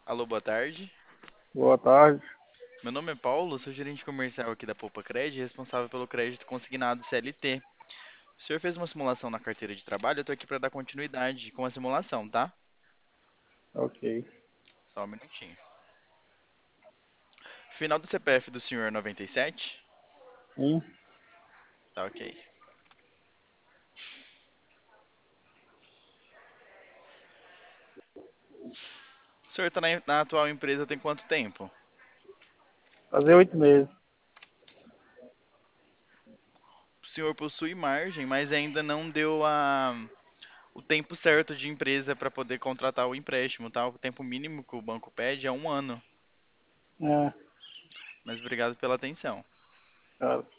Alô, boa tarde. Boa tarde. Meu nome é Paulo, sou gerente comercial aqui da Poupa Cred, responsável pelo crédito consignado CLT. O senhor fez uma simulação na carteira de trabalho, eu estou aqui para dar continuidade com a simulação, tá? Ok. Só um minutinho. Final do CPF do senhor é 97? Sim. Tá ok. O senhor está na atual empresa tem quanto tempo? Fazer 8 meses. O senhor possui margem, mas ainda não deu o tempo certo de empresa para poder contratar o empréstimo, tá? O tempo mínimo que o banco pede é 1 ano. É, Mas obrigado pela atenção. cara.